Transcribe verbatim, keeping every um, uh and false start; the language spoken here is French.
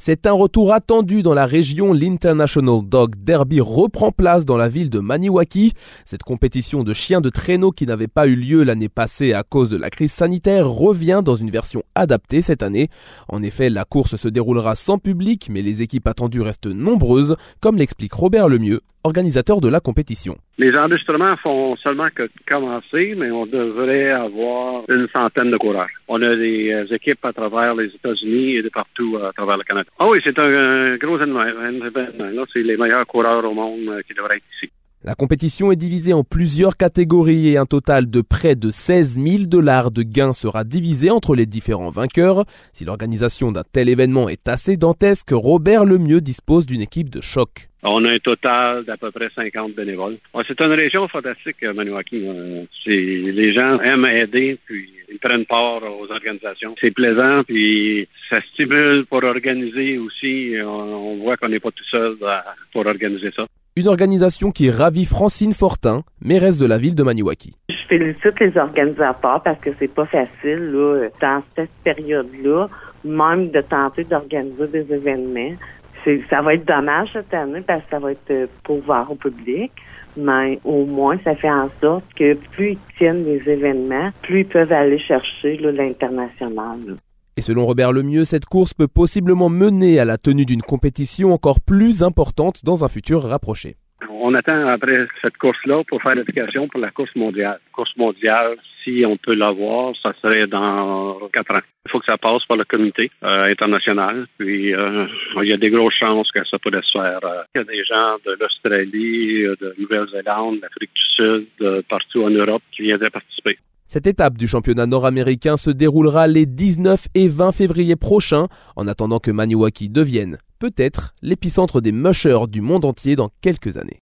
C'est un retour attendu dans la région. L'International Dog Derby reprend place dans la ville de Maniwaki. Cette compétition de chiens de traîneau qui n'avait pas eu lieu l'année passée à cause de la crise sanitaire revient dans une version adaptée cette année. En effet, la course se déroulera sans public, mais les équipes attendues restent nombreuses, comme l'explique Robert Lemieux, organisateur de la compétition. Les enregistrements font seulement que commencer, mais on devrait avoir une centaine de coureurs. On a des euh, équipes à travers les États-Unis et de partout à travers le Canada. Ah oui, c'est un, un gros événement. Un événement là. C'est les meilleurs coureurs au monde euh, qui devraient être ici. La compétition est divisée en plusieurs catégories et un total de près de seize mille dollars de gains sera divisé entre les différents vainqueurs. Si l'organisation d'un tel événement est assez dantesque, Robert Lemieux dispose d'une équipe de choc. On a un total d'à peu près cinquante bénévoles. C'est une région fantastique, Maniwaki. Les gens aiment aider, puis ils prennent part aux organisations. C'est plaisant, puis ça stimule pour organiser aussi. On voit qu'on n'est pas tout seul pour organiser ça. Une organisation qui ravit Francine Fortin, mairesse de la ville de Maniwaki. Je félicite les organisateurs parce que c'est pas facile là, dans cette période-là, même de tenter d'organiser des événements. C'est, ça va être dommage cette année parce que ça va être pas ouvert au public, mais au moins ça fait en sorte que plus ils tiennent les événements, plus ils peuvent aller chercher là, l'international. Là. Et selon Robert Lemieux, cette course peut possiblement mener à la tenue d'une compétition encore plus importante dans un futur rapproché. On attend après cette course-là pour faire l'éducation pour la course mondiale. Course mondiale, si on peut l'avoir, ça serait dans quatre ans. Il faut que ça passe par le comité euh, international. Puis euh, il y a des grosses chances que ça pourrait se faire. Il y a des gens de l'Australie, de Nouvelle-Zélande, d'Afrique du Sud, de partout en Europe qui viendraient participer. Cette étape du championnat nord-américain se déroulera les dix-neuf et vingt février prochains, en attendant que Maniwaki devienne, peut-être, l'épicentre des mushers du monde entier dans quelques années.